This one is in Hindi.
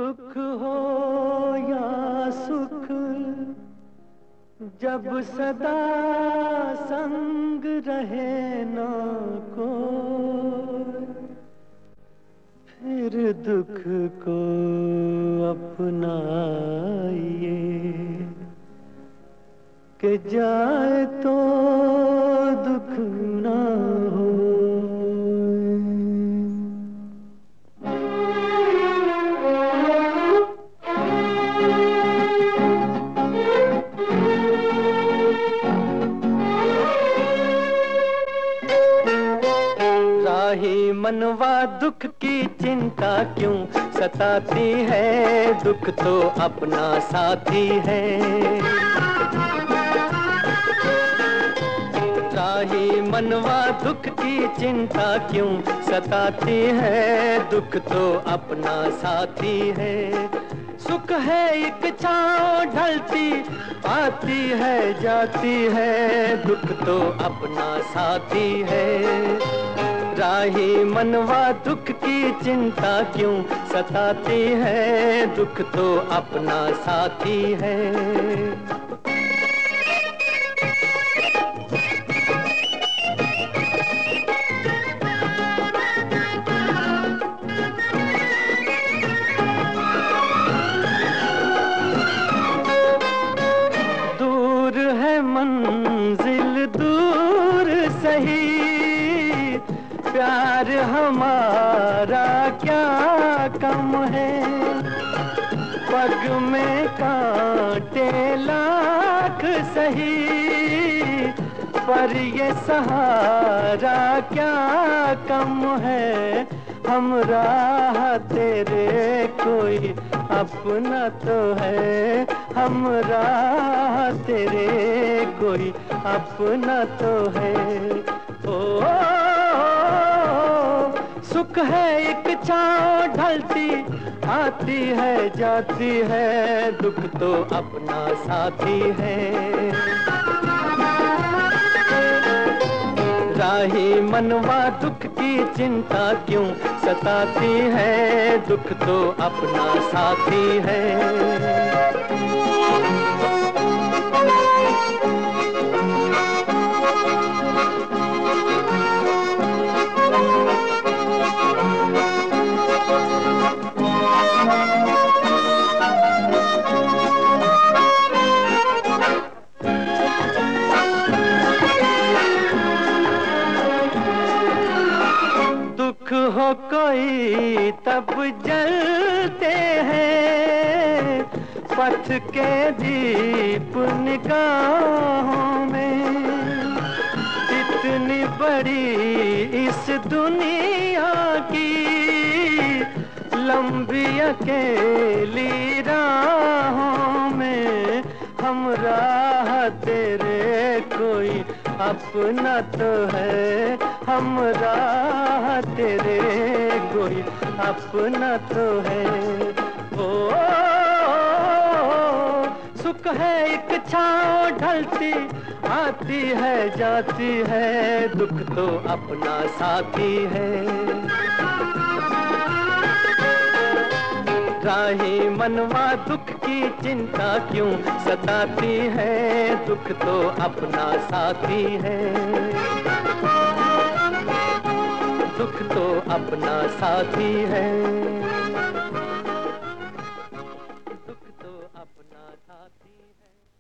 दुख हो या सुख, जब सदा संग रहे ना कोई, फिर दुख को अपनाइए कि जाए तो दुख ना हो। राही मनवा दुख की चिंता क्यों सताती है, दुख तो अपना साथी है। राही मनवा दुख की चिंता क्यों सताती है, दुख तो अपना साथी है। सुख है एक छाँव ढलती आती है जाती है, दुख तो अपना साथी है। राही मनवा दुख की चिंता क्यों सताती है, दुख तो अपना साथी है। दूर है मंजिल दूर सही, प्यार हमारा क्या कम है। पग में कांटे लाख सही, पर ये सहारा क्या कम है। हम राह तेरे कोई अपना तो है, हम राह तेरे कोई अपना तो है। ओ सुख है एक छाँव ढलती आती है जाती है, दुख तो अपना साथी है। राही मनवा दुख की चिंता क्यों सताती है, दुख तो अपना साथी है। दुख हो कोई तब जलते हैं, पथ के दीप निगाहों में। इतनी बड़ी इस दुनिया की लंबी अकेली राहों में, हम राह तेरे कोई अपना तो है, हम राह तेरे कोई अपना तो है। ओ सुख है एक छाँव ढलती आती है जाती है, दुख तो अपना साथी है। राही मनवा दुख की चिंता क्यों सताती है, दुख तो अपना साथी है। दुख तो अपना साथी है, दुख तो अपना साथी है।